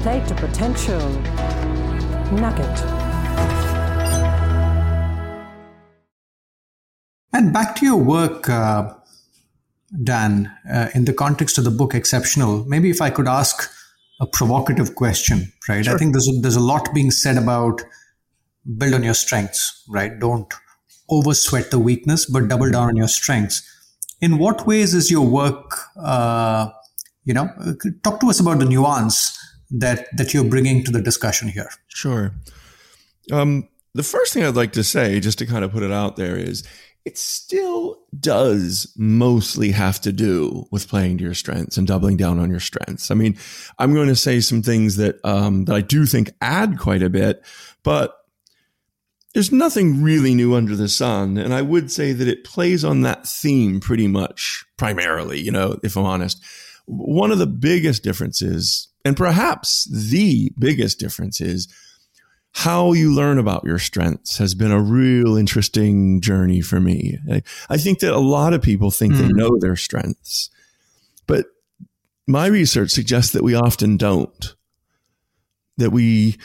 Plate to potential nugget. And back to your work, Dan, in the context of the book Exceptional, maybe if I could ask a provocative question, right? Sure. I think there's a lot being said about build on your strengths, right? Don't oversweat the weakness, but double down on your strengths. In what ways is your work, talk to us about the nuance that you're bringing to the discussion here. Sure. The first thing I'd like to say, just to kind of put it out there, is it still does mostly have to do with playing to your strengths and doubling down on your strengths. I mean, I'm going to say some things that I do think add quite a bit, but there's nothing really new under the sun. And I would say that it plays on that theme pretty much primarily, if I'm honest. One of the biggest differences, and perhaps the biggest difference, is how you learn about your strengths has been a real interesting journey for me. I think that a lot of people think they know their strengths, but my research suggests that we often don't. That we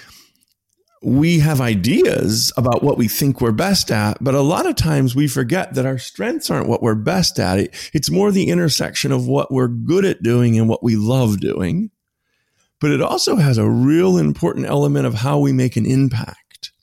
have ideas about what we think we're best at, but a lot of times we forget that our strengths aren't what we're best at. It's more the intersection of what we're good at doing and what we love doing. But it also has a real important element of how we make an impact.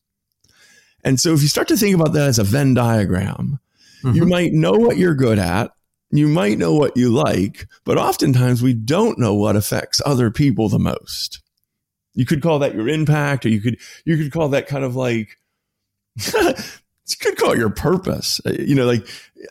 And so if you start to think about that as a Venn diagram, you might know what you're good at, you might know what you like, but oftentimes we don't know what affects other people the most. You could call that your impact, or you could call that kind of like, you could call it your purpose, like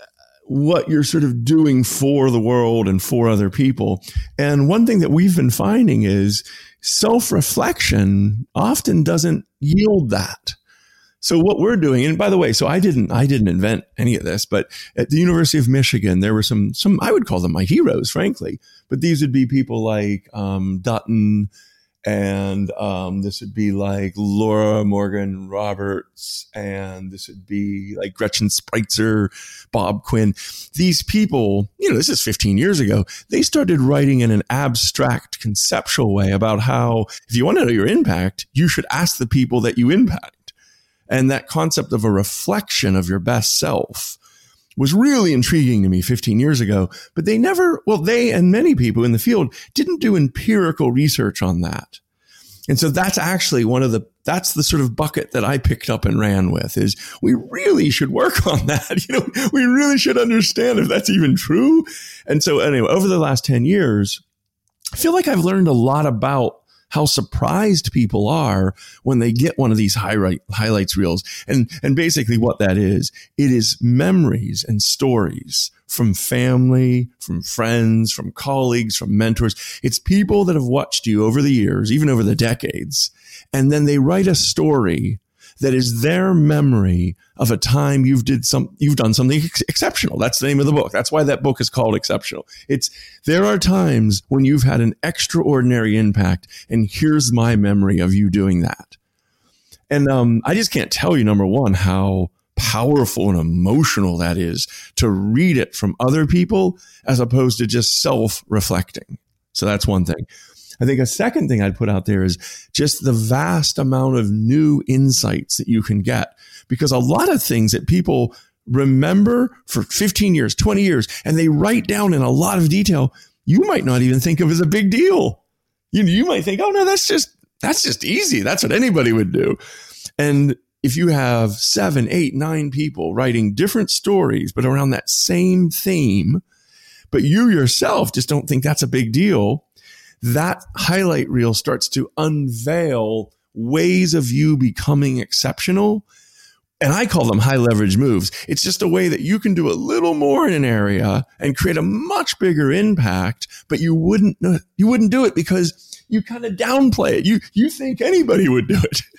what you're sort of doing for the world and for other people. And one thing that we've been finding is self-reflection often doesn't yield that. So what we're doing, and by the way, so I didn't invent any of this, but at the University of Michigan, there were some, I would call them my heroes, frankly, but these would be people like Dutton, and this would be like Laura Morgan Roberts, and this would be like Gretchen Spreitzer, Bob Quinn. These people, this is 15 years ago, they started writing in an abstract, conceptual way about how if you want to know your impact, you should ask the people that you impact. And that concept of a reflection of your best self was really intriguing to me 15 years ago, but they and many people in the field didn't do empirical research on that. And so that's actually that's the sort of bucket that I picked up and ran with, is we really should work on that. We really should understand if that's even true. And so anyway, over the last 10 years, I feel like I've learned a lot about how surprised people are when they get one of these highlights reels. And basically what that is, it is memories and stories from family, from friends, from colleagues, from mentors. It's people that have watched you over the years, even over the decades. And then they write a story that is their memory of a time you've done something exceptional. That's the name of the book. That's why that book is called Exceptional. There are times when you've had an extraordinary impact, and here's my memory of you doing that. And I just can't tell you, number one, how powerful and emotional that is to read it from other people as opposed to just self-reflecting. So that's one thing. I think a second thing I'd put out there is just the vast amount of new insights that you can get, because a lot of things that people remember for 15 years, 20 years, and they write down in a lot of detail, you might not even think of as a big deal. You might think, oh no, that's just easy. That's what anybody would do. And if you have 7, 8, 9 people writing different stories, but around that same theme, but you yourself just don't think that's a big deal, that highlight reel starts to unveil ways of you becoming exceptional. And I call them high leverage moves. It's just a way that you can do a little more in an area and create a much bigger impact, but you wouldn't do it because you kind of downplay it. You think anybody would do it.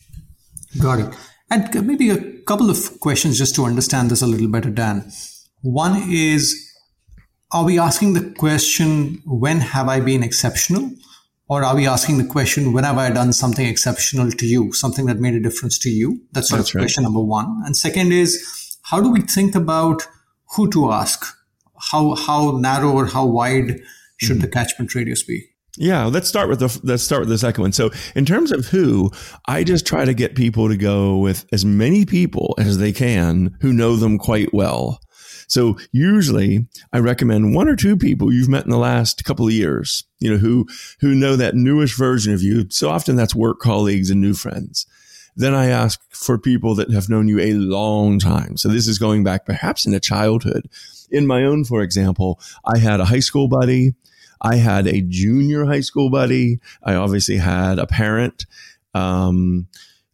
Got it. And maybe a couple of questions just to understand this a little better, Dan. One is, are we asking the question, when have I been exceptional? Or are we asking the question, when have I done something exceptional to you, something that made a difference to you? That's sort of question number one. And second is, how do we think about who to ask? How narrow or how wide should the catchment radius be? Yeah, let's start with the second one. So in terms of who, I just try to get people to go with as many people as they can who know them quite well. So usually I recommend one or two people you've met in the last couple of years, who know that newish version of you. So often that's work colleagues and new friends. Then I ask for people that have known you a long time. So this is going back perhaps into childhood. In my own, for example, I had a high school buddy. I had a junior high school buddy. I obviously had a parent. I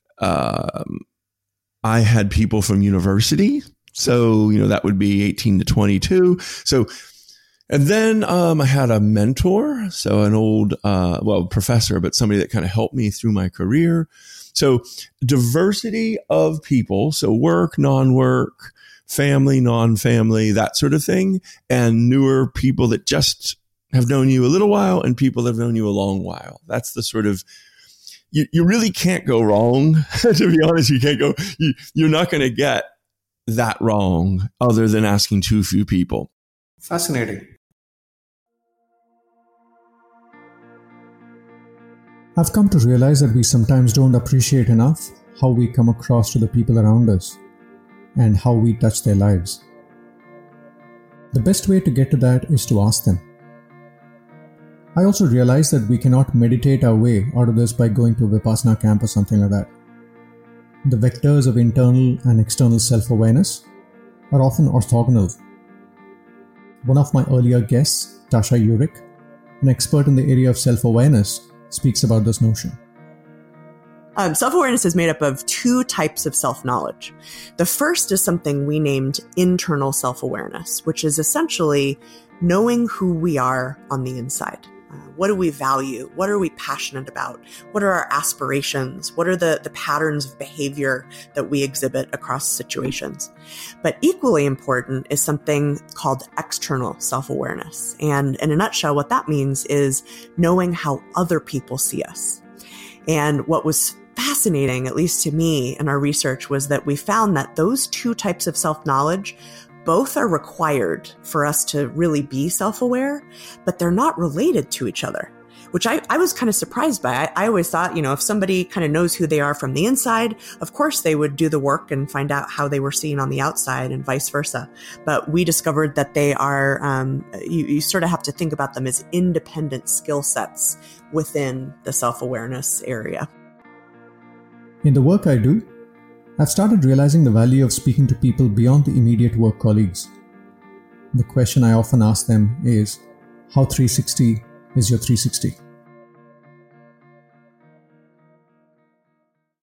had people from university. So, that would be 18 to 22. So, and then I had a mentor. So an old, professor, but somebody that kind of helped me through my career. So diversity of people. So work, non-work, family, non-family, that sort of thing. And newer people that just have known you a little while and people that have known you a long while. That's the sort of, you really can't go wrong. To be honest, you're not going to get that wrong other than asking too few people. Fascinating. I've come to realize that we sometimes don't appreciate enough how we come across to the people around us and how we touch their lives. The best way to get to that is to ask them. I also realize that we cannot meditate our way out of this by going to a Vipassana camp or something like that. The vectors of internal and external self-awareness are often orthogonal. One of my earlier guests, Tasha Eurich, an expert in the area of self-awareness, speaks about this notion. Self-awareness is made up of two types of self-knowledge. The first is something we named internal self-awareness, which is essentially knowing who we are on the inside. What do we value? What are we passionate about? What are our aspirations? What are the patterns of behavior that we exhibit across situations? But equally important is something called external self-awareness. And in a nutshell, what that means is knowing how other people see us. And what was fascinating, at least to me in our research, was that we found that those two types of self-knowledge both are required for us to really be self-aware, but they're not related to each other, which I was kind of surprised by. I always thought, if somebody kind of knows who they are from the inside, of course they would do the work and find out how they were seen on the outside and vice versa. But we discovered that they are, you sort of have to think about them as independent skill sets within the self-awareness area. In the work I do, I've started realizing the value of speaking to people beyond the immediate work colleagues. The question I often ask them is, how 360 is your 360?